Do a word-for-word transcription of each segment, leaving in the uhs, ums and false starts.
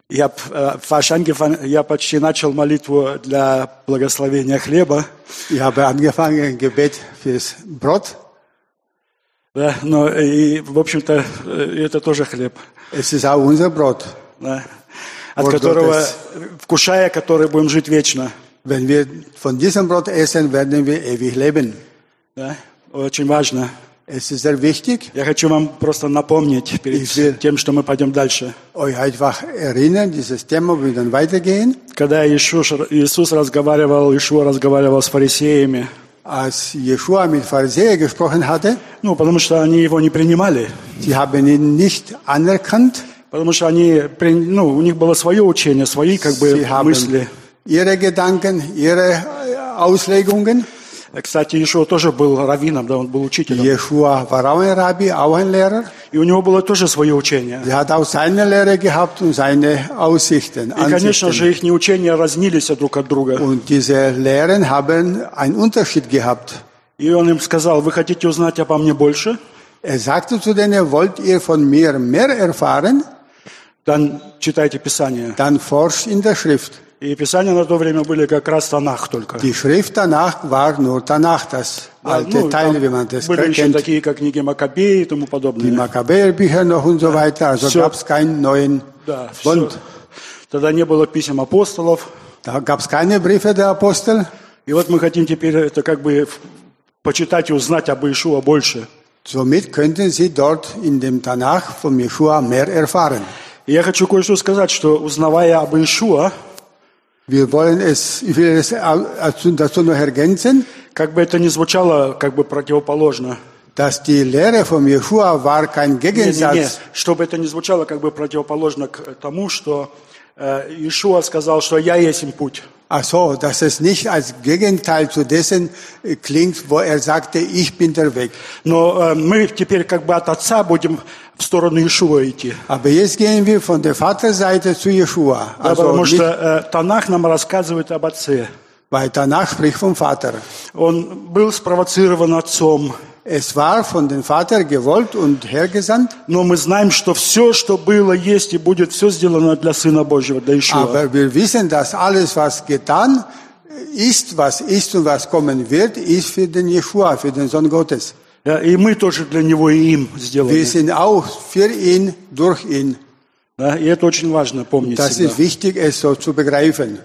Я fast angefangen, я почти начал молитву для благословения хлеба. Ich habe angefangen ein Gebet fürs Brot. Да, но и, в общем-то, это тоже хлеб. Es ist auch unser Brot. Да, от которого, вкушая, который будем жить вечно. Wenn wir von diesem Brot essen, werden wir ewig leben. Да, очень важно. Es ist sehr wichtig. Я хочу вам просто напомнить перед тем, что мы пойдем дальше. Euch einfach erinnern, dieses Thema, wir dann weitergehen. Когда Иисус, Иисус разговаривал, Иешуа разговаривал с фарисеями. Als Jeschua mit Pharisäern gesprochen hatte, ну, потому что они его не принимали. Sie haben ihn nicht anerkannt. Потому что они, ну, у них было свое учение, свои как бы мысли. Ihre Gedanken, ihre Auslegungen. Кстати, Иешуа тоже был раввином, да, он был учителем. Jeschua war auch ein Rabbi, auch ein Lehrer. И у него было тоже свое учение. Er hat auch seine Lehre gehabt und seine Aussichten. И, конечно же, их учения разнились друг от друга. Und diese Lehren haben einen Unterschied gehabt. И он им сказал: вы хотите узнать обо мне больше? Er sagte zu denen: wollt ihr von mir mehr erfahren? Dann читайте Писание. Dann forscht in der Schrift. И Писания на то время были как раз Танах только. Die Schrift danach war nur Tanach, das alte ну, Teil, wie man das были kennt. еще такие, как книги Маккабеи и тому подобное. Die Makkabäerbücher noch und so weiter. Also Все. gab es keinen neuen Да, Bund. все. Тогда не было писем апостолов. Da gab es keine Briefe der Apostel. И вот мы хотим теперь это как бы почитать и узнать об Иешуа больше. Somit könnten Sie dort in dem Tanach von Jeschua mehr erfahren. И я хочу кое-что сказать, что узнавая об Иешуа, Wir wollen es, ich will es dazu noch ergänzen, как бы это ни звучало как бы противоположно. dass die Lehre von Jeschua war kein Не, не, не. Gegensatz. Чтобы это ни звучало как бы противоположно к тому, что э, Иешуа сказал, что я есть им путь. Ach so, dass es nicht als Gegenteil zu dessen klingt, wo er sagte, ich bin der Weg. Но э, мы теперь как бы от Отца будем в сторону Иешуа идти. Aber jetzt gehen wir von der Vaterseite zu Jeschua. Да, Also потому nicht, что э, Танах нам рассказывает об Отце. weil danach spricht vom Vater. Он был спровоцирован Отцом. Es war von dem Vater gewollt und hergesandt, Но мы знаем, что все, что было, есть и будет, все сделано для Сына Божьего, для Иешуа. aber wir wissen, dass alles, was getan ist, was ist und was kommen wird, ist für den Jeschua, für den Sohn Gottes. Ja, и мы тоже для Него и им сделаны. Wir sind auch für ihn, durch ihn. Да, и это очень важно помнить Das всегда. ist wichtig, es so zu begreifen.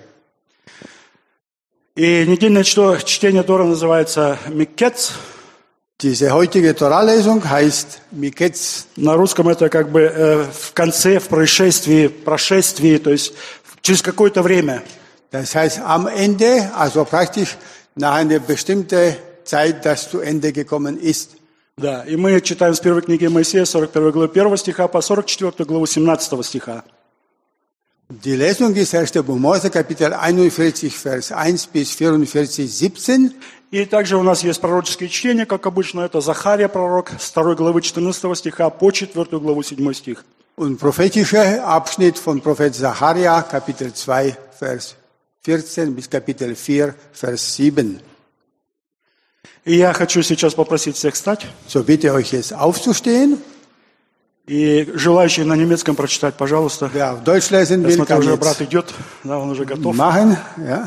И недельное чтение Тора называется «Микец». Diese heutige Torah-Lesung heißt Miketz. На русском это как бы э, в конце, в происшествии, прошествии, то есть через какое-то время. Das heißt am Ende, also praktisch nach einer bestimmten Zeit, das zu Ende gekommen ist. Да, и мы читаем с первой книги Моисея, сорок первой главы первого стиха по сорок четвёртую главу семнадцатого стиха. Die Lesung ist erste Buch Mose, Kapitel einundvierzig, Vers eins bis vierundvierzig, siebzehn. И также у нас есть пророческие чтения, как обычно, это Захария пророк, с второй главы четырнадцатого стиха по четвёртую главу седьмой стих. Und prophetischer Abschnitt von Prophet Zacharia, Kapitel zwei, Vers vierzehn bis Kapitel vier, Vers sieben. И я хочу сейчас попросить всех встать. So bitte euch jetzt aufzustehen. И желающие на немецком прочитать, пожалуйста. Wer auf Deutsch lesen Я will, смотрю, kann уже jetzt брат идет, да, он уже готов. machen. Ja.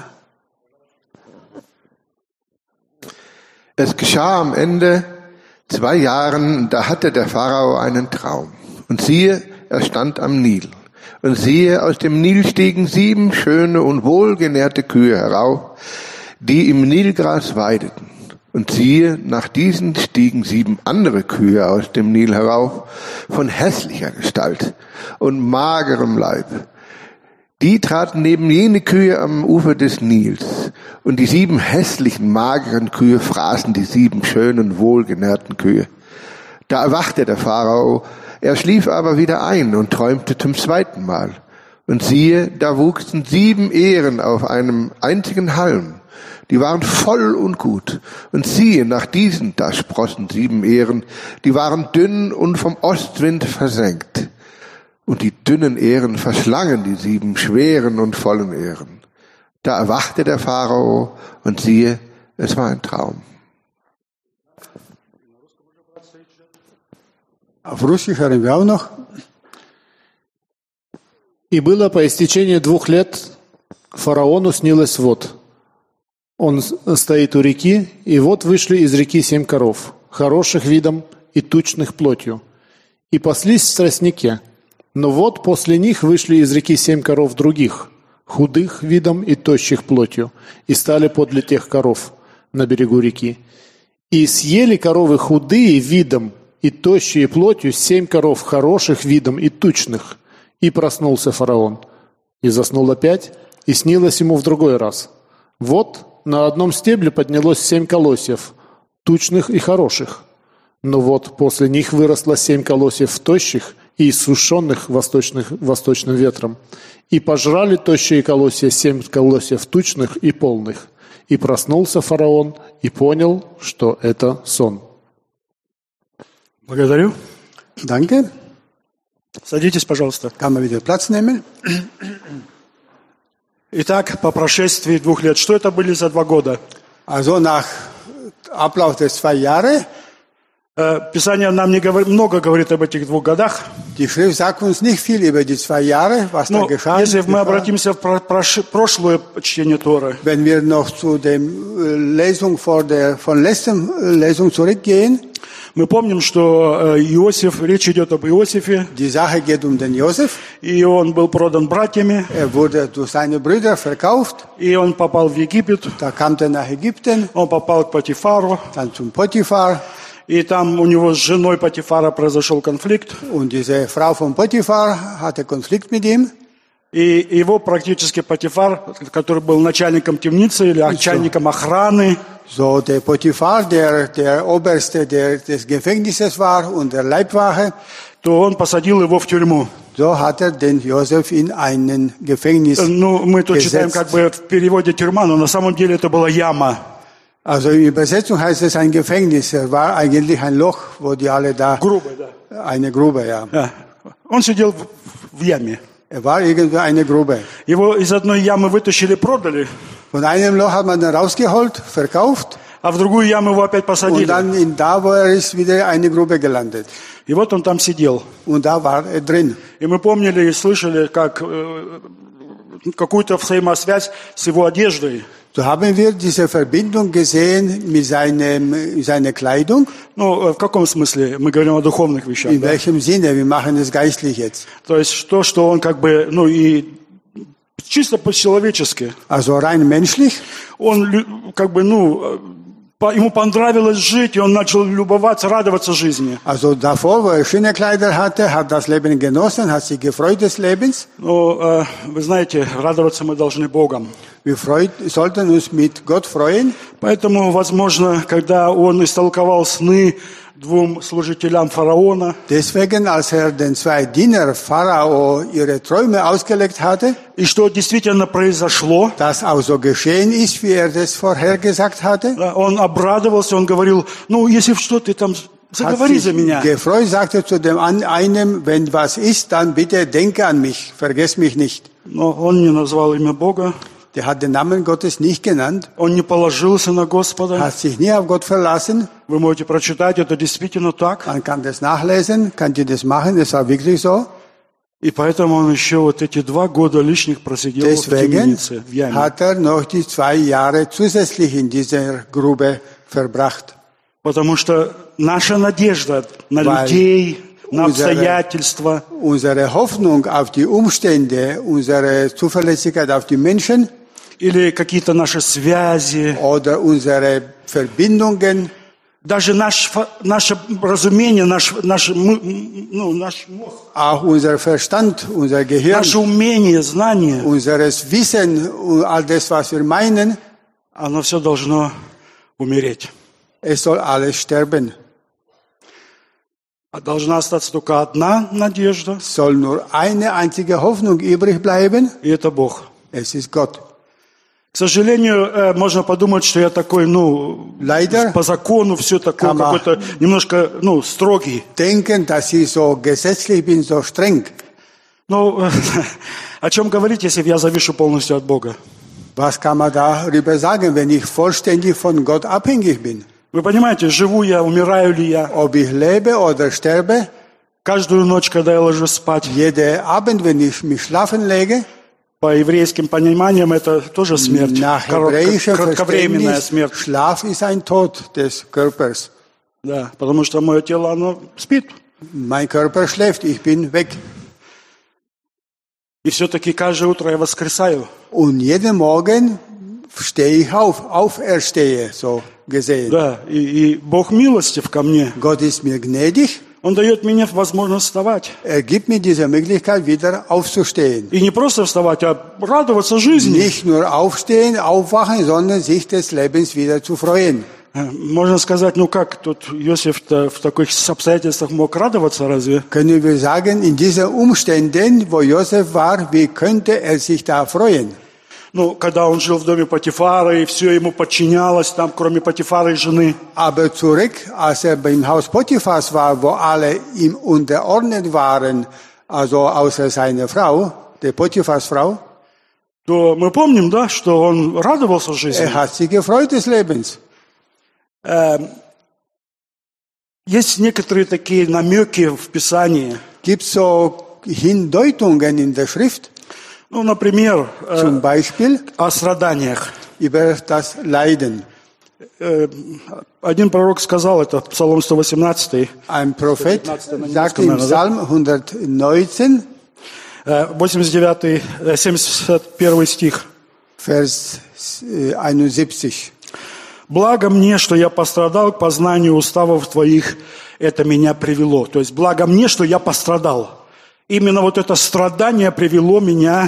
Es geschah am Ende zwei Jahren, da hatte der Pharao einen Traum. Und siehe, er stand am Nil. Und siehe, aus dem Nil stiegen sieben schöne und wohlgenährte Kühe herauf, die im Nilgras weideten. Und siehe, nach diesen stiegen sieben andere Kühe aus dem Nil herauf, von hässlicher Gestalt und magerem Leib. Die traten neben jene Kühe am Ufer des Nils, und die sieben hässlichen, mageren Kühe fraßen die sieben schönen, wohlgenährten Kühe. Da erwachte der Pharao, er schlief aber wieder ein und träumte zum zweiten Mal. Und siehe, da wuchsen sieben Ähren auf einem einzigen Halm. Die waren voll und gut. Und siehe, nach diesen, da sprossen sieben Ähren, die waren dünn und vom Ostwind versenkt. Und die dünnen Ähren verschlangen die sieben schweren und vollen Ähren. Da erwachte der Pharao und siehe, es war ein Traum. Auf Russisch hören wir auch noch. И было по истечении двух лет, фараону снилось вот. Он стоит у реки, и вот вышли из реки семь коров, хороших видом и тучных плотью, и паслись в тростнике. Но вот после них вышли из реки семь коров других, худых видом и тощих плотью, и стали подле тех коров на берегу реки. И съели коровы худые видом и тощие плотью семь коров хороших видом и тучных. И проснулся фараон, и заснул опять, и снилось ему в другой раз. Вот на одном стебле поднялось семь колосьев, тучных и хороших. Но вот после них выросло семь колосьев тощих и иссушенных восточных, восточным ветром. И пожрали тощие колосья семь колосьев тучных и полных. И проснулся фараон и понял, что это сон. Благодарю. Danke. Садитесь, пожалуйста. Kann man wieder Platz nehmen? Итак, по прошествии двух лет, что это были за два года? Also nach Ablauf der zwei Jahre, Э, Писание нам не говорит, много говорит об этих двух годах. die Schrift sagt uns nicht viel über die zwei Jahre, was da Но geschah. если мы geschah. обратимся в про- прош- прошлое чтение Торы, Wenn wir noch zu der Lesung vor der, von letzten Lesung zurückgehen, мы помним, что э, Иосиф, речь идет об Иосифе, die Sache geht um den Josef. и он был продан братьями, Er wurde durch seine Brüder verkauft. и он попал в Египет, Da kam er nach Ägypten, он попал к Патифару, dann zum Potiphar. и там у него с женой Патифара произошел конфликт, Und diese Frau von Potiphar hatte Konflikt mit ihm. и его практически Патифар, который был начальником темницы или начальником охраны, So, der Potiphar, der, der Oberste der, des Gefängnisses war und der Leibwache, то он посадил его в тюрьму. so hat er den Josef in einen Gefängnis Ну, мы тут читаем gesetzt. как бы в переводе тюрьма, но на самом деле это была яма. Also in Übersetzung heißt es ein Gefängnis. Es war eigentlich ein Loch, wo die alle da, Грубая, да. eine Grube, ja. Да. Он сидел в, в яме. Er war irgendwie eine Grube. Его из одной ямы вытащили, продали, Von einem Loch hat man ihn rausgeholt, verkauft, а в другую яму его опять und посадили. dann in da, wo er ist, wieder eine Grube gelandet. И вот он там сидел. Und da war er drin. И мы помнили и слышали, как э, какую-то взаимосвязь с его одеждой. So haben wir diese Verbindung gesehen mit seinem, seiner Kleidung. Ну, э, в каком смысле? Мы говорим о духовных вещах. In Да? welchem Sinne? Wir machen es geistlich jetzt. То есть то, что он как бы, ну и чисто по-человечески. Also rein menschlich. Он лю- как бы, ну, э, по- ему понравилось жить, и он начал любоваться, радоваться жизни. Also davor, wo er schöne Kleider hatte, hat das Leben genossen, hat sich gefreut des Lebens. Но, э, вы знаете, радоваться мы должны Богом. Wir freut, sollten uns mit Gott freuen. Поэтому, возможно, когда он истолковал сны двум служителям фараона, Deswegen, als er den zwei Diener Pharao ihre Träume ausgelegt hatte, и что действительно произошло, das auch so geschehen ist, wie er das vorhergesagt hatte, да, он обрадовался, он говорил, ну, если что, ты там hat заговори за sich меня. gefreut, sagte zu dem an- einen, wenn was ist, dann bitte denke an mich, vergiss mich nicht. Но он не назвал имя Бога, Der hat den Namen Gottes nicht genannt, он не положился на Господа. hat sich nie auf Gott verlassen. Вы можете прочитать, это действительно так. Man kann das nachlesen, kann ihr das machen, das war wirklich so. И поэтому он еще вот эти два года лишних просидел в Deswegen темнице, в яме. hat er noch die zwei Jahre zusätzlich in dieser Grube verbracht. Потому что наша надежда на Weil людей, на unsere- обстоятельства, Unsere Hoffnung auf die Umstände, unsere Zuverlässigkeit auf die Menschen или какие-то наши связи, oder unsere Verbindungen, даже наш, фа- наше разумение, наш, наш, мы- ну, наш мозг, auch unser Verstand, unser Gehirn, наше умение, знание, unseres Wissen, und all das, was wir meinen, оно все должно умереть. es soll alles sterben. А должна остаться только одна надежда, Es soll nur eine einzige Hoffnung übrig bleiben, и это Бог. es ist Gott. К сожалению, э, можно подумать, что я такой, ну, Leider по закону все такое, kann man- какой-то немножко, ну, строгий. Denken, dass ich so gesetzlich bin, so streng. Ну, э, о чем говорить, если я завишу полностью от Бога? Was kann man darüber sagen, wenn ich vollständig von Gott abhängig bin? Вы понимаете, живу я, умираю ли я? Ob ich lebe oder sterbe, Каждую ночь, когда я ложусь спать, Jeden Abend, wenn ich mich schlafen lege, по еврейским пониманиям, это тоже смерть. nach Коротко- hebräischem Кратковременная Verständnis, смерть. Schlaf ist ein Tod des Körpers. Да, потому что мое тело, оно спит. Mein Körper schläft, ich bin weg. И все-таки каждое утро я воскресаю. Und jeden Morgen stehe ich auf, auferstehe, so gesehen. Да, и, и Бог милостив ко мне. Gott ist mir gnädig. Он дает мне возможность вставать. Er gibt mir diese Möglichkeit, wieder aufzustehen. И не просто вставать, а радоваться жизни. Nicht nur aufstehen, aufwachen, sondern sich des Lebens wieder zu freuen. Можно сказать, ну как, тут Иосиф в таких обстоятельствах мог радоваться, разве? Können wir sagen, in diesen Umständen, wo Josef war, wie könnte er sich da freuen? Ну, когда он жил в доме Потифара, и все ему подчинялось, там, кроме Потифара и жены. Aber zurück, als er beim Haus Potiphas war, wo alle ihm unterordnet waren, also außer seiner Frau, der Potiphas Frau, То мы помним, да, что он радовался жизни. er hat sich gefreut des Lebens. Есть некоторые такие намеки в Писании. Gibt so Hindeutungen in der Schrift, Ну, например, э, zum Beispiel о страданиях. über das Leiden. Э, Один пророк сказал, это Псалом сто восемнадцать, Ein Prophet на sagt немецком, im наверное, да? Psalm hundertneunzehn, э, восемьдесят девятый, э, семьдесят первый стих. Vers äh, einundsiebzig. «Благо мне, что я пострадал к познанию уставов твоих, это меня привело». То есть, благо мне, что я пострадал. Именно вот это страдание привело меня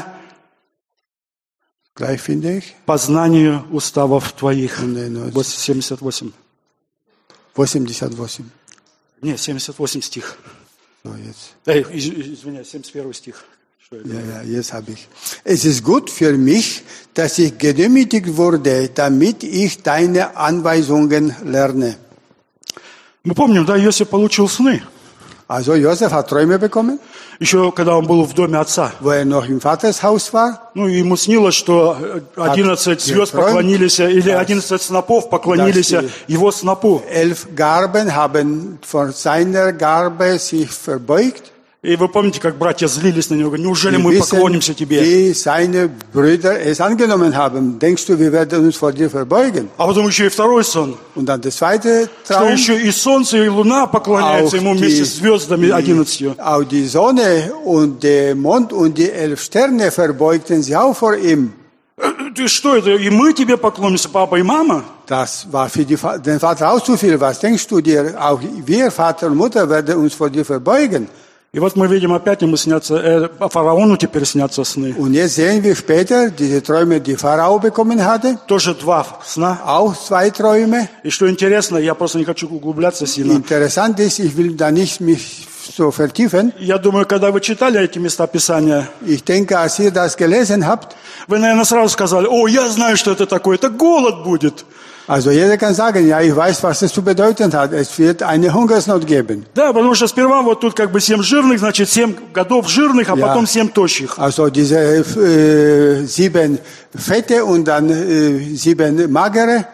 Gleich finde ich. к познанию уставов твоих. восемьдесят. семьдесят восемь. восемьдесят восемь. Не, семьдесят восемь стих. So, jetzt. Эй, из- извиняюсь, семьдесят первый стих. Что я Ja, говорю? ja, jetzt habe ich. Es ist gut für mich, dass ich gedemütigt wurde, damit ich deine Anweisungen lerne. Мы помним, да, Иосиф получил сны. Also Josef hat Träume bekommen, Еще когда он был в доме отца. wo er noch im Vatershaus war. Ну, и ему снилось, что одиннадцать звезд geträumt, поклонились, или dass- одиннадцать снопов поклонились dass die- его снопу. Elf Garben haben vor seiner Garbe sich verbeugt. И вы помните, как братья злились на него, говорят, неужели Wir мы wissen, поклонимся тебе? wie seine Brüder es angenommen haben. Denkst du, wir werden uns vor dir verbeugen? А потом еще и второй сон, Und dann der zweite что Traum. еще и солнце, и луна поклоняются Auch ему вместе с звездами одиннадцатью. auch die Sonne und der Mond und die elf Sterne verbeugten sich auch vor ihm. Э, Ты что это? И мы тебе поклонимся, папа и мама? Das war für die, Va- den Vater auch zu viel. Was denkst du dir? Auch wir, Vater und Mutter, werden uns vor dir verbeugen. И вот мы видим, опять ему снятся, э, фараону теперь снятся сны. Und jetzt sehen wir später diese Träume, die Pharao bekommen hatte. Тоже два сна. Auch zwei Träume. И что интересно, я просто не хочу углубляться сильно. Interessant ist, ich will da nicht mich so vertiefen. Я думаю, когда вы читали эти места Писания, Ich denke, als ihr das gelesen habt, вы, наверное, сразу сказали, о, я знаю, что это такое, это голод будет. also jeder kann sagen, ja, ich weiß, was es zu bedeuten hat. Es wird eine Hungersnot geben. Да, потому что сперва вот тут как бы семь жирных, значит, семь годов жирных, а Ja. потом семь тощих. Also diese äh, sieben Fette und dann äh, sieben Magere.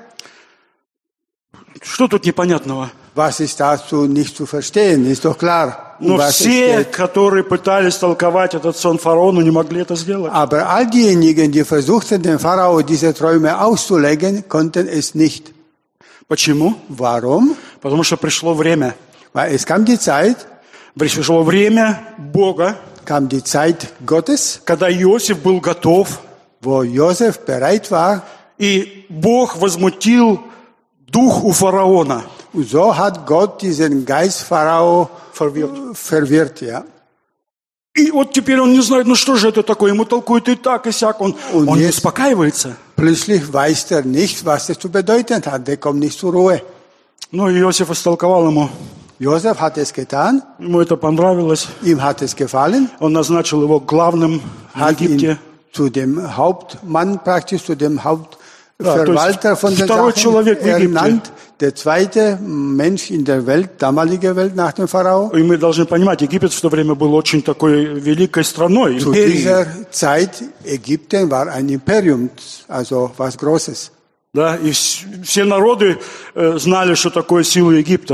Что тут непонятного? Was ist dazu nicht zu verstehen? Ist doch klar. um Но was es все, geht. которые пытались толковать этот сон фараону, не могли это сделать. Aber all diejenigen, die versuchten, den Pharao diese Träume auszulegen, konnten es nicht. Почему? Warum? Потому что пришло время. Weil es kam die Zeit, Пришло время Бога, kam die Zeit Gottes, когда Иосиф был готов, wo Josef bereit war. и Бог возмутил дух у фараона. Und so hat Gott diesen Geist Pharao Verwirrt. verwirrt, ja. И вот теперь он не знает, ну что же это такое, ему толкуют и так, и сяк, он, Und он не jetzt- успокаивается. Plötzlich weiß er nicht, was es zu bedeuten hat. Der kommt nicht zur Ruhe. Ну, Иосиф истолковал ему, Josef hat es getan, ему это понравилось, ihm hat es gefallen, он назначил его главным в hat ihn Египте. zu dem Hauptmann praktisch, zu dem Ja, Hauptverwalter то von есть den второй Sachen человек в Египте. ernannt. Der zweite Mensch in der Welt, damalige Welt nach dem Pharao. И мы должны понимать, Египет в то время был очень такой великой страной, Zu империей. dieser Zeit, Ägypten war ein Imperium, also was Großes. Да, и вс- все народы э, знали, что такое сила Египта.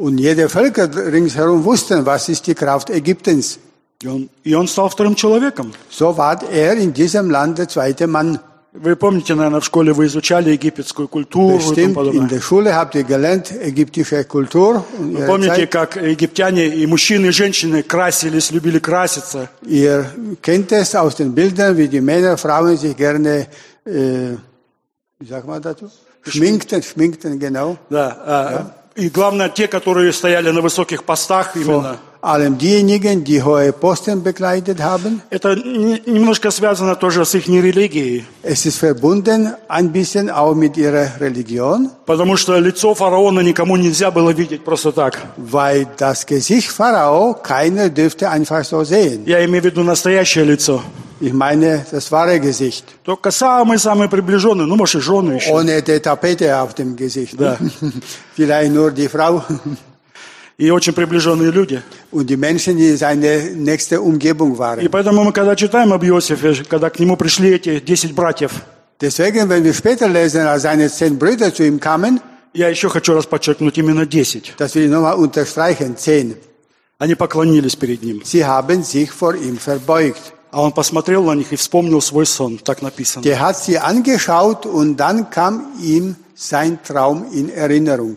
Und jede Völker ringsherum wussten, was ist die Kraft Ägyptens. И он, и он стал вторым человеком. So war er in diesem Land der zweite Mann. Вы помните, наверное, в школе вы изучали египетскую культуру и тому Bestimmt in подобное. der Schule habt ihr gelernt, ägyptische Kultur. Und Вы ihre помните, Zeit. как египтяне и мужчины, и женщины красились, любили краситься. Ihr kennt es aus den Bildern, wie die Männer, Frauen sich gerne, äh, wie sagt man dazu? Schminkten, schminkten, genau. Да, а, и главное, те, которые стояли на высоких постах именно. Vor allem diejenigen, die hohe Posten bekleidet haben. Это не- немножко связано тоже с их религией. Es ist verbunden ein bisschen auch mit ihrer Religion, Потому что лицо фараона никому нельзя было видеть просто так. weil das Gesicht Pharao keiner dürfte einfach so sehen. Я имею в виду настоящее лицо. Ich meine das wahre Gesicht, Только самые-самые приближенные, ну, может, и жены еще. ohne die Tapete auf dem Gesicht. Да. Vielleicht nur die Frau И очень приближенные люди. und die Menschen, die seine nächste Umgebung И waren. поэтому мы, когда читаем об Иосифе, когда к нему пришли эти десять братьев, Deswegen, wenn wir später lesen, als seine zehn Brüder zu ihm kamen, я еще хочу раз подчеркнуть, именно десять. das will ich nochmal unterstreichen, zehn. Они поклонились перед ним. Sie haben sich vor ihm verbeugt. А он посмотрел на них и вспомнил свой сон. Так написано. Der hat sie angeschaut und dann kam ihm sein Traum in Erinnerung.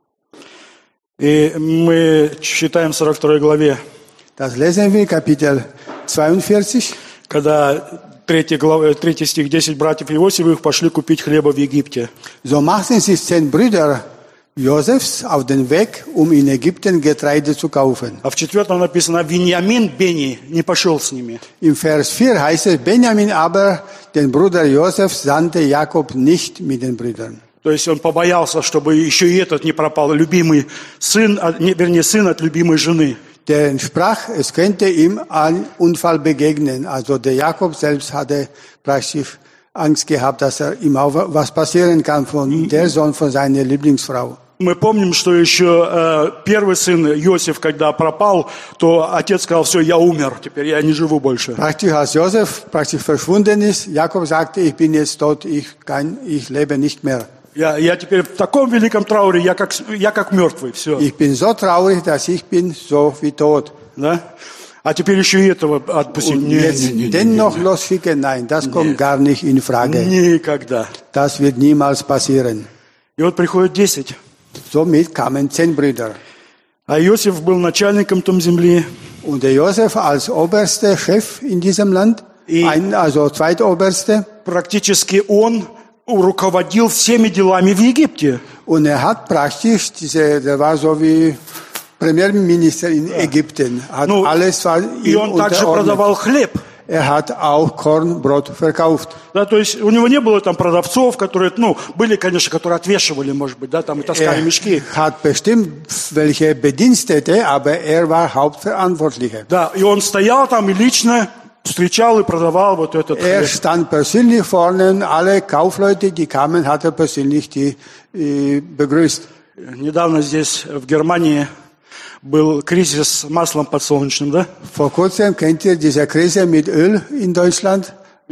И мы читаем в сорок второй главе, Das lesen wir, Kapitel zweiundvierzig. когда третий, глава, третий стих, десять братьев Иосифовых пошли купить хлеба в Египте. So machten sich zehn Brüder Josefs auf den Weg, um in Ägypten Getreide zu kaufen. А в четвертом написано, Виньямин Бени не пошел с ними. Im Vers vier heißt es, Benjamin aber, den Bruder Josefs, sandte Jakob nicht mit den Brüdern. То есть он побоялся, чтобы еще и этот не пропал, любимый сын, а, не, вернее, сын от любимой жены. Der sprach, es könnte ihm ein Unfall begegnen. Also der Jakob selbst hatte praktisch Angst gehabt, dass er ihm auch was passieren kann von der Sohn von seiner Lieblingsfrau. Мы помним, что еще э, первый сын Иосиф, когда пропал, то отец сказал, все, я умер, теперь я не живу больше. Praktisch als Josef praktisch verschwunden ist, Jakob sagte, ich bin jetzt tot, ich kann, ich lebe nicht mehr. Я, я теперь в таком великом трауре, я как, я как мертвый, все. Ich bin so traurig, dass ich bin so wie tot. Да? А теперь еще и этого отпустить. Und Не, jetzt не, не, не, dennoch losschicken, nein, das kommt gar nicht in Frage. Никогда. Das wird niemals passieren. И вот приходит десять. Somit kamen zehn Brüder. А Иосиф был начальником там земли. Und der Josef als oberster Chef in diesem Land, И- ein, also zweitoberste, Практически он руководил всеми делами в Египте. und er hat praktisch, diese, der war so wie Premierminister in Ägypten, hat Ну, alles war И ihm он также unterordnet. продавал хлеб. Er hat auch Korn, Brot verkauft. Да, то есть у него не было там продавцов, которые, ну, были, конечно, которые отвешивали, может быть, да, там и таскали Er мешки. hat bestimmt welche Bedienstete, aber er war Hauptverantwortlicher. Да, и он стоял там и лично встречал и продавал вот этот Er хлеб. stand persönlich vorne, alle Kaufleute, die kamen, hat er persönlich die äh, begrüßt. Недавно здесь, в Германии, был кризис с маслом подсолнечным, да? Vor kurzem kennt ihr diese Krise mit Öl in Deutschland?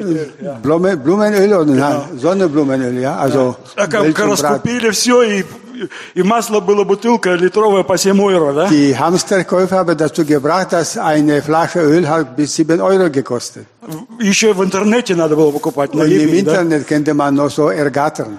Blumen, Blumenöl oder nein, Sonnenblumenöl, ja, also А как Weltbrat. раскупили все, и, и масло было бутылка литровая по семь евро, да? Die Hamsterkäufer haben dazu gebracht, dass eine Flasche Öl hat bis sieben Euro gekostet. Еще в интернете надо было покупать на Und im Ливии, да? Internet könnte man noch so ergattern.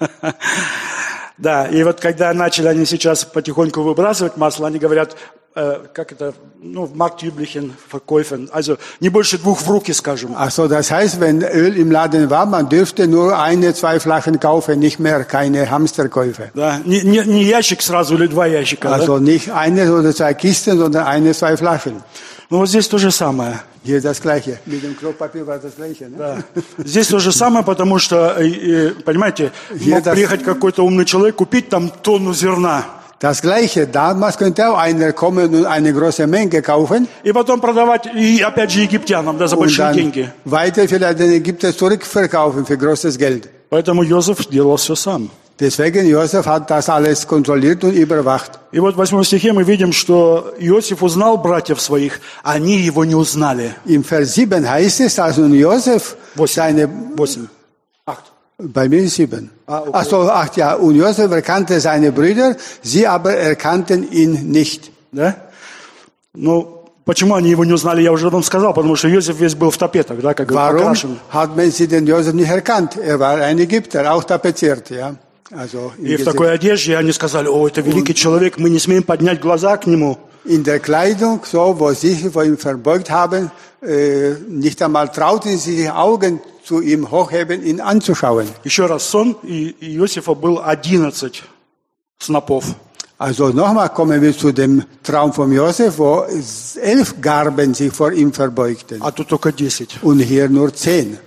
Да, и вот когда начали они сейчас потихоньку выбрасывать масло, они говорят, äh, как это, ну, в marktüblichen Verkäufen, also не больше двух в руки, скажем. Also das heißt, wenn Öl im Laden war, man dürfte nur eine, zwei Flaschen kaufen, nicht mehr, keine Hamsterkäufe. Да, не, не, не ящик сразу или два ящика, да? Also nicht eine oder zwei Kisten, sondern eine, zwei Flaschen. Ну вот здесь то же самое. Hier das Gleiche. Mit dem Klopapier war das Gleiche. Ne? Да. Здесь то же самое, потому что, э, э, понимаете, мог das- приехать какой-то умный человек, купить там тонну зерна, Das Gleiche. Damals könnte auch einer kommen und eine große Menge kaufen и потом продавать, и опять же египтянам, да, за und большие dann деньги. weiter vielleicht den Ägypter zurückverkaufen für großes Geld. Поэтому Йозеф делал все сам. Deswegen Josef hat das alles kontrolliert und überwacht. И вот в восьмом стихе мы видим, что Иосиф узнал братьев своих, а они его не узнали. Im Vers sieben heißt es, als nun Josef Восемь. seine Восемь. Acht. Bei mir ist sieben. Ah, okay. Ach so, acht, ja. Und Josef erkannte seine Brüder, sie aber erkannten ihn nicht. Да? Ну, почему они его не узнали, я уже вам сказал, потому что Иосиф весь был в тапетах, да, как Warum покрашен. hat man sie den Josef nicht erkannt? Er war ein Ägypter, auch tapeziert, ja. Also И в такой одежде они сказали: о, это великий человек, мы не смеем поднять глаза к нему. in der Kleidung, so, wo sie sich vor ihm verbeugt haben, äh, nicht einmal trauten sie sich Augen zu ihm hochheben, ihn anzuschauen. Еще раз, сон и Иосифа был одиннадцать снопов. Also nochmal kommen wir zu dem Traum von Josef, wo elf Garben sich vor ihm verbeugten. А тут только десять. Und hier nur zehn.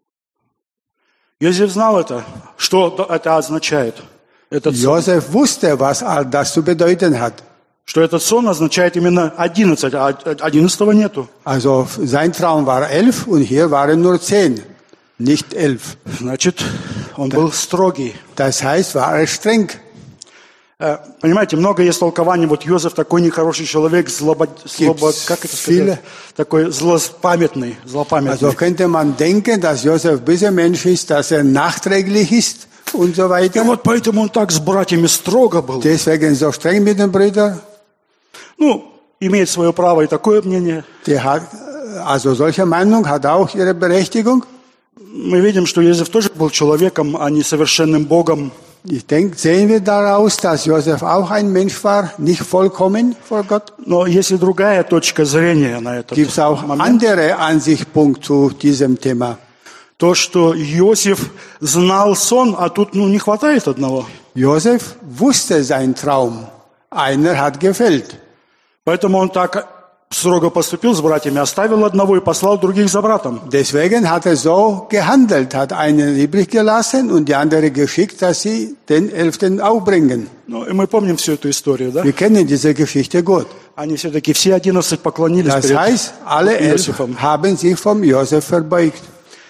Иосиф знал это, что это означает. Этот сон. Josef wusste, was all das zu bedeuten hat. Что этот сон означает именно одиннадцать, а одиннадцатого нету. Also sein Traum war elf und hier waren nur zehn, nicht elf. Значит, он был строгий. Das heißt, war er streng. Э, Понимаете, много есть толкований. Вот Иосиф такой нехороший человек, злобо, злобо, как это сказать? Такой злопамятный, злопамятный. Also könnte man denken, dass Josef böser Mensch ist, dass er nachträglich ist und so И weiter. вот поэтому он так с братьями строго был. Deswegen so streng mit den Brüdern. Ну, имеет свое право и такое мнение. Der hat, also solche Meinung hat auch ihre Berechtigung. Мы видим, что Иосиф тоже был человеком, а не совершенным Богом. Ich denke, sehen wir daraus, dass Josef auch ein Mensch war, nicht vollkommen vor Gott. Но есть и другая точка зрения на этот Gibt es auch момент. andere Ansichtspunkte zu diesem Thema. То, что Иосиф знал сон, а тут ну, не хватает одного. Josef wusste seinen Traum. Einer hat gefehlt. Поэтому он так строго поступил с братьями, оставил одного и послал других за братом. Deswegen hat er so gehandelt, hat einen übrig gelassen und die andere geschickt, dass sie den Elften auch bringen. Ну, и мы помним всю эту историю, да? Wir kennen diese Geschichte gut. Они все-таки все одиннадцать поклонились Das перед heißt, alle elf Иосифом. haben sich vom Josef verbeugt.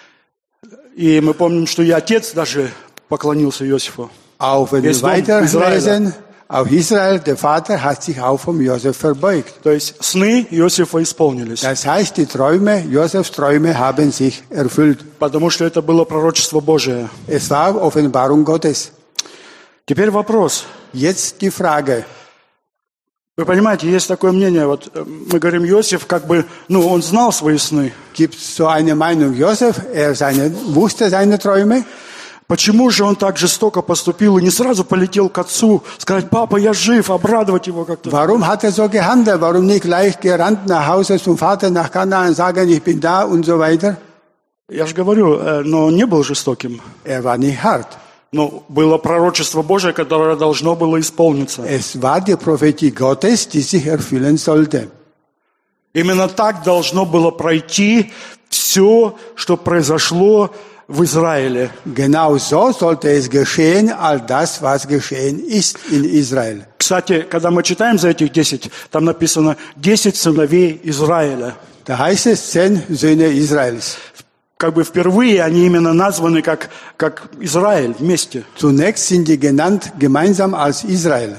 И мы помним, что и отец даже поклонился Иосифу. Auch wenn Весь wir дом Израиля. weiterlesen, auch Israel, der Vater, hat sich auch vom Josef verbeugt. То есть сны Иосифа исполнились, Das heißt, die Träume, Josefs Träume haben sich erfüllt. потому что это было пророчество Божие. Es war Offenbarung Gottes. Теперь вопрос. Jetzt die Frage. Вы понимаете, есть такое мнение, вот э, мы говорим, Иосиф как бы, ну, он знал свои сны. Gibt es so eine Meinung, Josef, er seine, wusste seine Träume? Почему же он так жестоко поступил и не сразу полетел к отцу, сказать: папа, я жив, обрадовать его как-то? Warum hat er so gehandelt? Warum nicht gleich gerannt nach Hause zum Vater, nach Kanaan, sagen, ich bin da und so weiter? Я же говорю, э, но он не был жестоким. Er war nicht hart. Но было пророчество Божие, которое должно было исполниться. Es war die Prophetie Gottes, die sich erfüllen sollte. Именно так должно было пройти все, что произошло в Израиле. Genau so sollte es geschehen, all das, was geschehen ist in Israel. Кстати, когда мы читаем за этих десять, там написано «десять сыновей Израиля». Da heißt es zehn Söhne Israels. Как бы впервые они именно названы как, как Израиль вместе. Zunächst sind die genannt gemeinsam als Israel.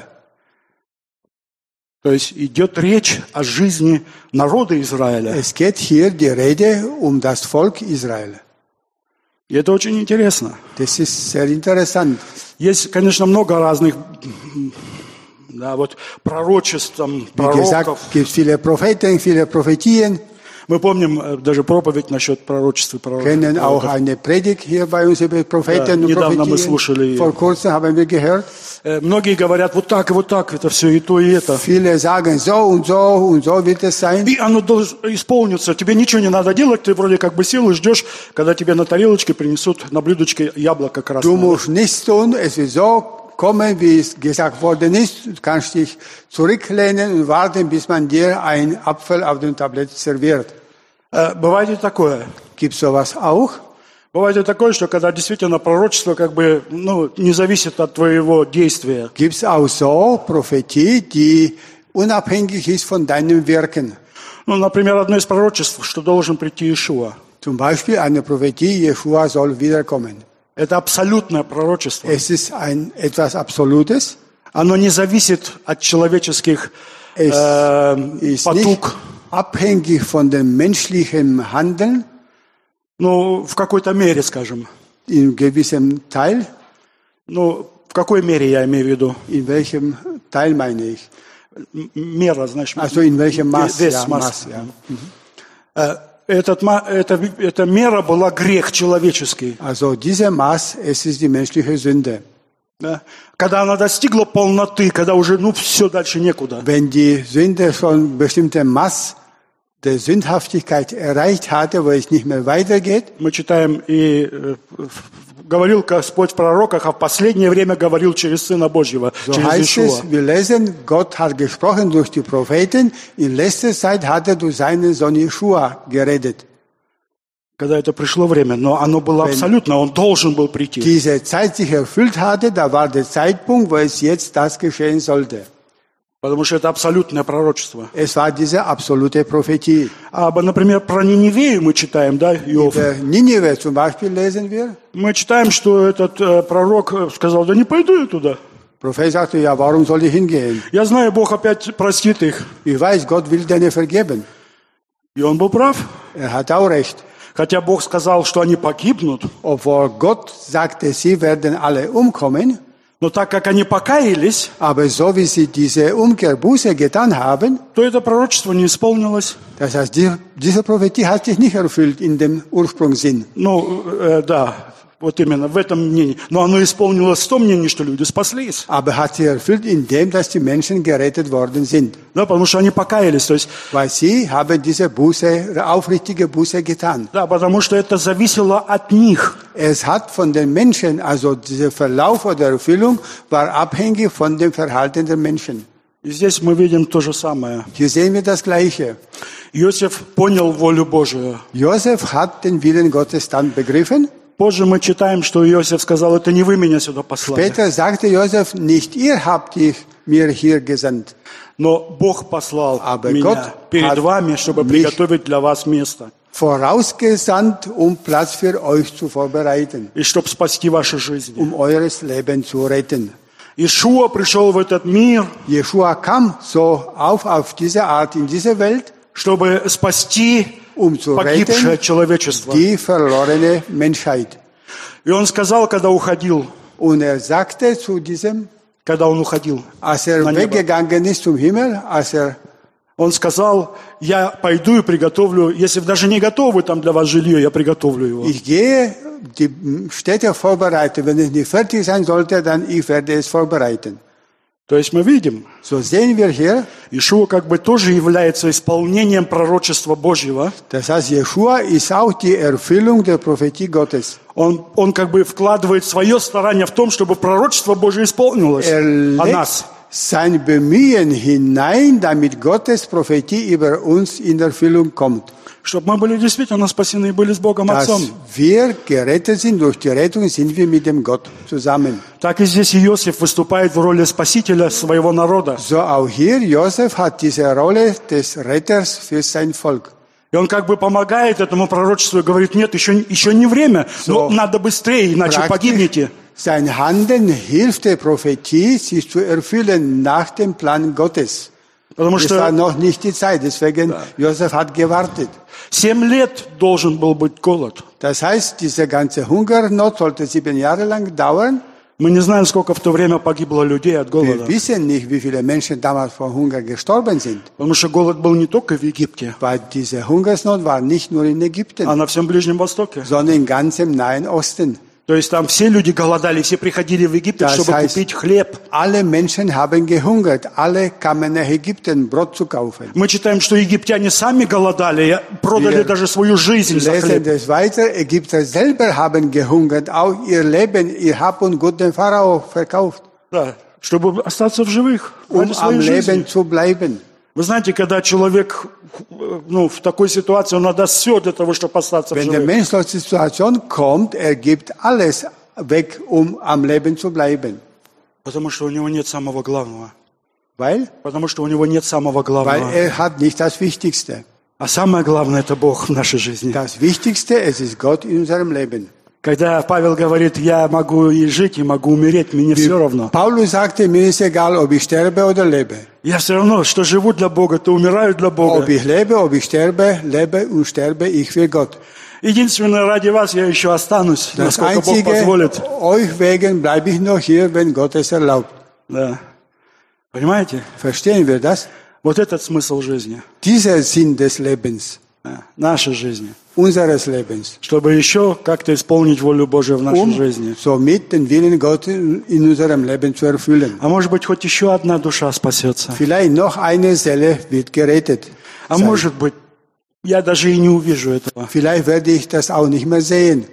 То есть идет речь о жизни народа Израиля. Es geht hier die Rede um das Volk Israel. И это очень интересно. Das ist sehr interessant. Есть, конечно, много разных да, вот, пророчеств, там, Wie gesagt, пророков. gibt es viele Propheten, viele Prophetien. Мы помним э, даже проповедь насчет пророчеств и пророков. Kennen auch eine Predigt hier bei uns über Propheten Ja, und недавно мы Prophetien. слушали. Vor kurzem haben wir gehört. Э, Многие говорят вот так и вот так, это все и то, и это. Viele sagen so und so und so wird es sein. И оно должно исполниться. Тебе ничего не надо делать, ты вроде как бы сел и ждешь, когда тебе на тарелочке принесут на блюдечке яблоко Du красное. musst nichts tun, es wird so kommen, wie es gesagt worden ist. Du kannst dich zurücklehnen und warten, bis man dir einen Apfel auf dem Tablett serviert. Э, Бывает и такое. Gibt es sowas auch? Бывает и такое, что когда действительно пророчество как бы ну, не зависит от твоего действия. Gibt es auch so Prophetie, die unabhängig ist von deinem Wirken? Ну, например, одно из пророчеств, что должен прийти Иешуа. Zum Beispiel eine Prophetie, Jeshua soll wiederkommen. Это абсолютное пророчество. Es ist ein, etwas Absolutes. Оно не зависит от человеческих Es э, ist потуг. nicht abhängig von dem menschlichen Handeln. Ну, в какой-то мере, скажем. In gewissem Teil? Ну, в какой мере я имею в виду? In welchem Teil meine ich? М- Мера, значит. Also in welchem Maß? Вес, Ja, масса. Maß, ja. Э, Этот, ма- эта, эта мера была грех человеческий. Also diese Maß, es ist die menschliche Sünde. Да? Когда она достигла полноты, когда уже, ну, все, дальше некуда. Wenn die Sünde schon bestimmte Maß der Sündhaftigkeit erreicht hatte, wo es nicht mehr weitergeht, Мы читаем, и э, говорил Господь в пророках, а в последнее время говорил через Сына Божьего, so через heißt Иешуа. es, wir lesen, Gott hat gesprochen durch die Propheten, in letzter Zeit hat er durch seinen Sohn Jeschua geredet. Когда это пришло время, но оно было абсолютно, он должен был прийти. Diese Zeit sich erfüllt hatte, da war der Zeitpunkt, wo es jetzt das geschehen sollte. Потому что это абсолютное пророчество. Es war diese absolute Prophetie. А, например, про Ниневею мы читаем, да, Иов. Über Ninive zum Beispiel lesen wir. Мы читаем, что этот э, пророк э, сказал, да не пойду я туда. Prophet sagte, ja, warum soll ich hingehen? Я знаю, Бог опять простит их. Ich weiß, Gott will denen vergeben. И он был прав. Er hat auch recht. Хотя Бог сказал, что они погибнут. Obwohl Gott sagte, sie werden alle umkommen, Но так как они покаялись, aber so wie sie diese Umkehr Buße getan haben, то это пророчество не исполнилось. das heißt, die, diese Prophetie hat sich nicht erfüllt in dem Ursprungssinn. Ну, э, да, вот именно в этом мнении. Но оно исполнилось в том мнении, что люди спаслись. Aber hat sich erfüllt in dem, dass die Menschen gerettet worden sind. Да, потому что они покаялись. То есть, Weil sie haben diese Buße, aufrichtige Buße getan. да, потому что это зависело от них. Es hat von den Menschen, also dieser Verlauf oder Erfüllung war abhängig von dem Verhalten der Menschen. И здесь мы видим то же самое. Hier sehen wir das Gleiche. Иосиф понял волю Божию. Josef hat den Willen Gottes dann begriffen. Позже мы читаем, что Иосиф сказал, это не вы меня сюда послали, Später sagte Josef, nicht ihr habt ich mir hier gesandt. но Бог послал Aber меня Gott перед hat вами, чтобы mich приготовить для вас место. Vorausgesandt, um Platz für euch zu vorbereiten, И чтобы спасти ваши жизни. um eures Leben zu retten. Иешуа пришел в этот мир, Jeschua kam so auf, auf diese Art in diese Welt, чтобы спасти um zu погибшее retten человечество. die verlorene Menschheit. И он сказал, когда уходил, Und er sagte zu diesem, когда он уходил, als er Na, neba. weggegangen ist zum Himmel, als er он сказал, я пойду и приготовлю, если вы даже не готовы там для вас жилье, я приготовлю его. Ich gehe die Städte vorbereiten. Wenn es nicht fertig sein sollte, dann ich werde es vorbereiten. То есть мы видим, So sehen wir hier, Иешуа как бы тоже является исполнением пророчества Божьего. das heißt, Jeschua ist auch die Erfüllung der Prophetie Gottes. Он, он как бы вкладывает свое старание в том, чтобы пророчество Божье исполнилось Er о legt нас. sein Bemühen hinein, damit Gottes Prophetie über uns in Erfüllung kommt. Чтобы мы были действительно спасены и были с Богом Dass Отцом. wir gerettet sind, durch die Rettung sind wir mit dem Gott zusammen. Так и здесь Иосиф выступает в роли спасителя своего народа. So auch hier, Josef hat diese Rolle des Retters für sein Volk. И он как бы помогает этому пророчеству и говорит, нет, еще, еще не время, но So, надо быстрее, иначе Praktisch, погибнете. sein Handeln hilft der Prophetie, sich zu erfüllen nach dem Plan Gottes. Потому Es war что noch nicht die Zeit, deswegen Josef hat gewartet. семь лет должен был быть голод. Das heißt, diese ganze Hungernot sollte sieben Jahre lang dauern. Мы не знаем, сколько в то время погибло людей от Wir голода. wissen nicht, wie viele Menschen damals vor Hunger gestorben sind, Потому что голод был не только в Египте, weil diese Hungersnot war nicht nur in а Ägypten, на всем Ближнем Востоке. sondern in ganzem Nahen Osten. То есть там все люди голодали, все приходили в Египет, Das чтобы heißt, купить хлеб. alle Menschen haben gehungert, alle kamen nach Ägypten, Brot zu kaufen. Мы читаем, что египтяне сами голодали, продали Wir даже свою жизнь за Lesen хлеб. es weiter, Ägypter selber haben gehungert, auch ihr Leben, ihr Hab und Gut dem Pharao verkauft, Да, чтобы остаться в живых, um ради am своей жизни. Leben zu bleiben. Вы знаете, когда человек ну, в такой ситуации, он отдаст все для того, чтобы остаться в Wenn der живых. Mensch aus der Situation kommt, er gibt alles weg, um am Leben zu bleiben. Потому что у него нет самого главного. Weil? Потому что у него нет самого Weil главного. er hat nicht das Wichtigste. А самое главное – это Бог в нашей жизни. Das Wichtigste, es ist Gott in unserem Leben. Когда Павел говорит, я могу и жить, и могу умереть, мне все равно. Paulus sagte, mir ist egal, ob ich sterbe oder lebe. Я все равно, что живу для Бога, то умираю для Бога. Ob ich lebe, ob ich sterbe, lebe und sterbe ich für Gott. Единственное, ради вас я еще останусь, Das насколько Бог Einzige, позволит. euch wegen bleibe ich noch hier, wenn Gott es erlaubt. Да. Понимаете? Verstehen wir das? Вот этот смысл жизни. Dieser Sinn des Lebens, Да. Нашей жизни. unseres Lebens, Чтобы еще как-то исполнить волю Божию в нашей um жизни. somit den Willen Gottes in unserem Leben zu erfüllen. А может быть, хоть еще одна душа спасется. Vielleicht noch eine Seele wird gerettet. А sein. может быть, я даже и не увижу этого. Vielleicht werde ich das auch nicht mehr sehen.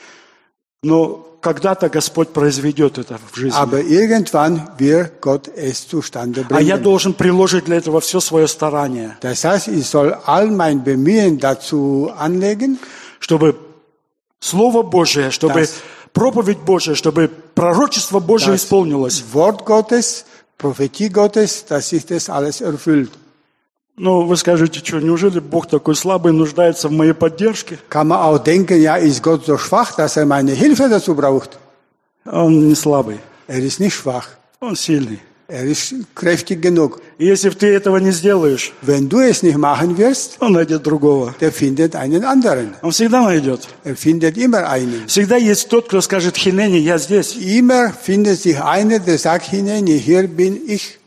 Но когда-то Господь произведет это в жизни. Aber irgendwann wird Gott es zustande А я bringen. должен приложить для этого все свое старание, Das heißt, ich soll all mein Bemühen dazu anlegen, чтобы Слово Божие, чтобы Das- проповедь Божия, чтобы пророчество Божие das исполнилось. Wort Gottes, Prophetie Gottes, dass sich das alles erfüllt. Ну, вы скажете, что, неужели Бог такой слабый, нуждается в моей поддержке? Kann man auch denken, ja, ist Gott so schwach, dass er meine Hilfe dazu braucht? Он не слабый, Er ist nicht schwach. он сильный. Er ist kräftig genug. И если ты этого не сделаешь, Wenn du es nicht machen wirst, он найдет другого. der findet einen anderen. Он всегда найдет. Er findet immer einen. Всегда есть тот, кто скажет: Хинени, я здесь. Immer findet sich einer, der sagt, Hineni, hier bin ich.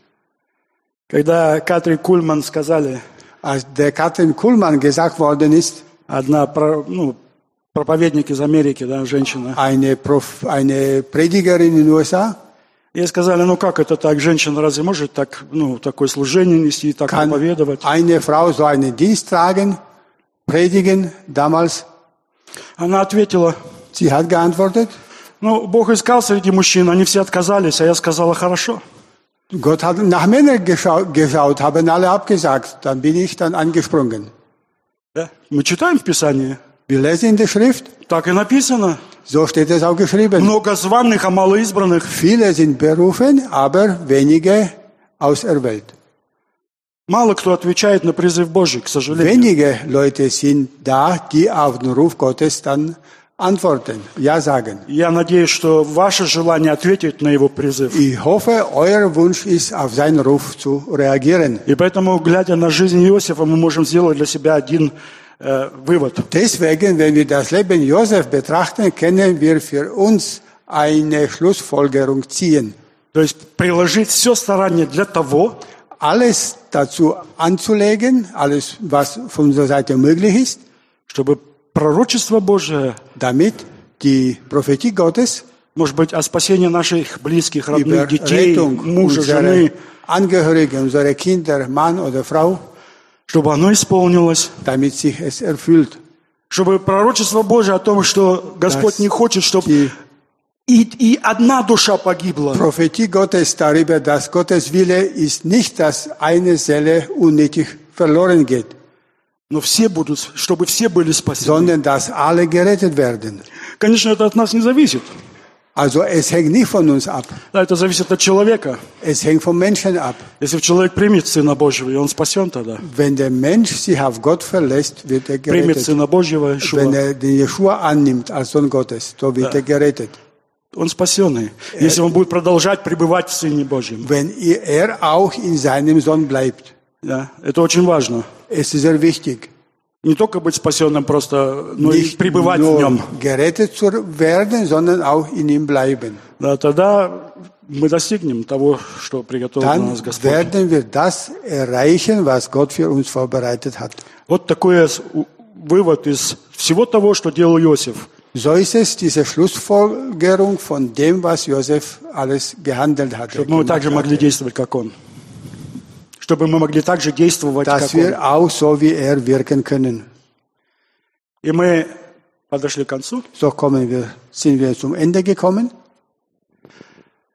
Когда Катри Кульман сказали, Als der Katrin Kuhlmann gesagt worden ist, одна про- ну, проповедник из Америки, да, женщина, eine, Prof, eine Predigerin in den U S A, ей сказали: ну как это так, женщина разве может так, ну, такое служение нести, так kann проповедовать? eine Frau so einen Dienst tragen, predigen damals. Она ответила: Sie hat geantwortet, ну, Бог искал среди мужчин, они все отказались, а я сказала: хорошо. Gott hat nach Männern geschaut, geschaut, haben alle abgesagt. Dann bin ich dann angesprungen. Да? Мы читаем в Писании, Wir lesen in der Schrift, так и написано. so steht es auch geschrieben. Много званых, а мало избранных. Viele sind berufen, aber wenige auserwählt. Мало кто отвечает на призыв Божий, к сожалению. Wenige Leute sind da, die auf den Ruf Gottes dann antworten, ja sagen. Я надеюсь, что ваше желание ответить на его призыв. Ich hoffe, euer Wunsch ist, auf seinen Ruf zu reagieren. И поэтому, глядя на жизнь Иосифа, мы можем сделать для себя один э, вывод. Deswegen, wenn wir das Leben Josef betrachten, können wir für uns eine Schlussfolgerung ziehen. То есть приложить все старание для того, Alles dazu anzulegen, alles, was von unserer Seite möglich ist, чтобы пророчество Божие, damit die Prophetie Gottes может быть, о спасении наших близких, über родных, детей, Rettung мужа, unserer жены, Angehörigen, unserer Kinder, Mann oder Frau, чтобы оно исполнилось. damit sich es erfüllt. Чтобы пророчество Божие о том, что Господь Das не хочет, чтобы die и, и одна душа погибла. Prophetie Gottes darüber, dass Gottes Wille ist nicht, dass eine Seele unnötig verloren geht, Но все будут, чтобы все были спасены. sondern dass alle gerettet werden. Конечно, это от нас не зависит. Also es hängt nicht von uns ab, Да, это зависит от человека. es hängt vom Menschen ab. Если человек примет Сына Божьего, и он спасен тогда. Wenn der Mensch sich auf Gott verlässt, wird er Примет gerettet. Сына Божьего, Wenn Ишуа, er den Jeschua annimmt als Sohn Gottes, so wird er gerettet. он спасенный. Если он будет продолжать пребывать в Сыне Божьем. Wenn er auch in seinem Sohn bleibt. Да, это очень важно. Es ist sehr wichtig, Не только быть спасенным просто, но и nicht пребывать в nur нем. gerettet zu werden, sondern auch in ihm bleiben. Да, тогда мы достигнем того, что приготовил для нас Dann Господь. werden wir das erreichen, was Gott für uns vorbereitet hat. Вот такой с- у- вывод из всего того, что делал Иосиф. So ist es, diese Schlussfolgerung von dem, was Josef alles gehandelt hat. Чтобы мы также могли действовать, как он. Чтобы мы могли также действовать, Dass как он. wir auch so wie er wirken können. И мы подошли к концу. So kommen wir, sind wir zum Ende gekommen.